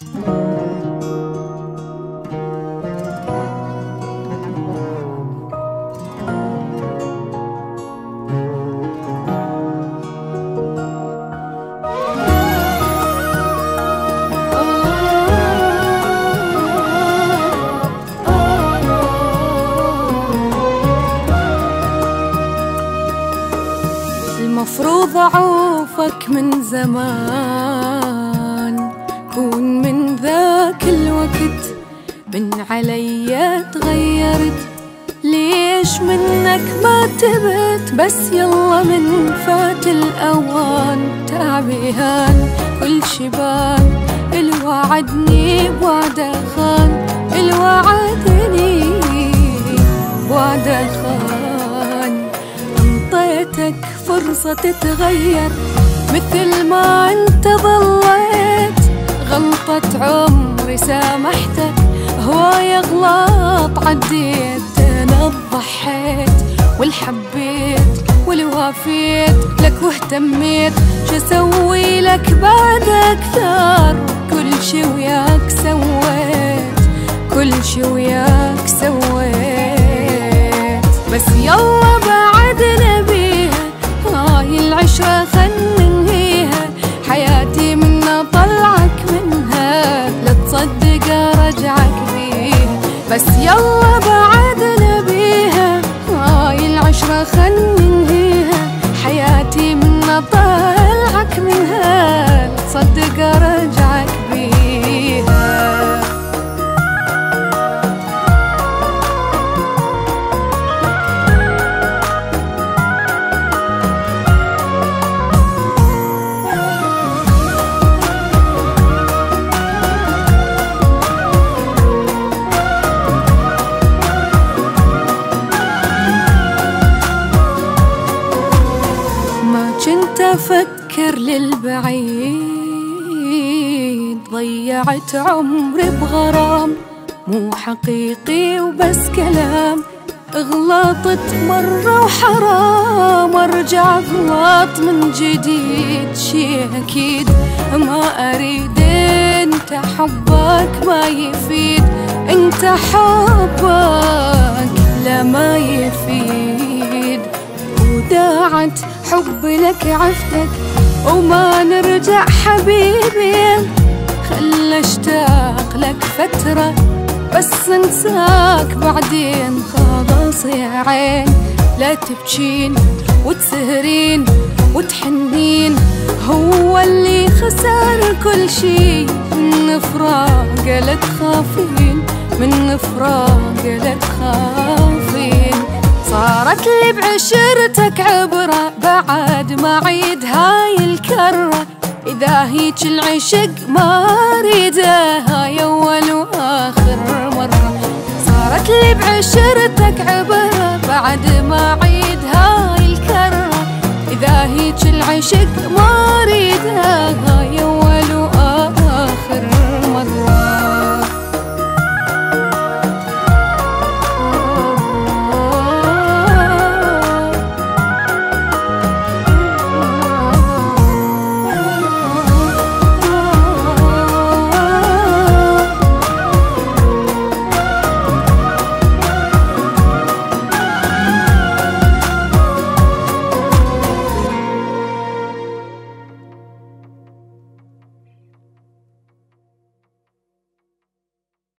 المفروض أعوفك من زمان، كون من ذاك الوقت من علي تغيرت. ليش منك ما تبت؟ بس يلا من فات الأوان. تعبيهان كل شبان، الوعدني بوعده خان، الوعدني بوعده خان. انطيتك فرصة تتغير مثل ما انت ظليت. غلطة عمري سامحتك، هواي غلط عديت. انا ضحيت والحبيت والوافيت لك واهتميت. شو اسوي لك بعد اكثر؟ كل شي وياك سويت، كل شي وياك سويت. بس يلا بعد نبيها، هاي العشرة خل ننهيها. حياتي منا طلعك منها، لا تصدق ارجعك بيها. بس يلا بعد نبيها، هاي العشرة خل ننهيها. حياتي منا طلعك منها، لا تصدق ارجعك بيها. كنت أفكر للبعيد، ضيعت عمري بغرام مو حقيقي وبس كلام. غلطت مرة وحرام أرجع أغلط من جديد. شي أكيد ما أريد، انت حبك ما يفيد. انت حبك لا ما يفيد. وداعت حبي لك عفتك وما نرجع حبيبي. خل اشتاق لك فترة بس انساك بعدين. خلاص يا عين لا تبكين وتسهرين وتحنين. هو اللي خسر كل شي من فراق لا تخافين، من فراق لا تخافين. صارت لي بعشرتك عبرة بعد ما عيد هاي الكرة. إذا هيج العشق ما أريده، هاي أول وآخر مرة. صارت لي بعشرتك عبرة بعد ما عيد هاي الكرة. إذا هيج العشق ما أريده، هاي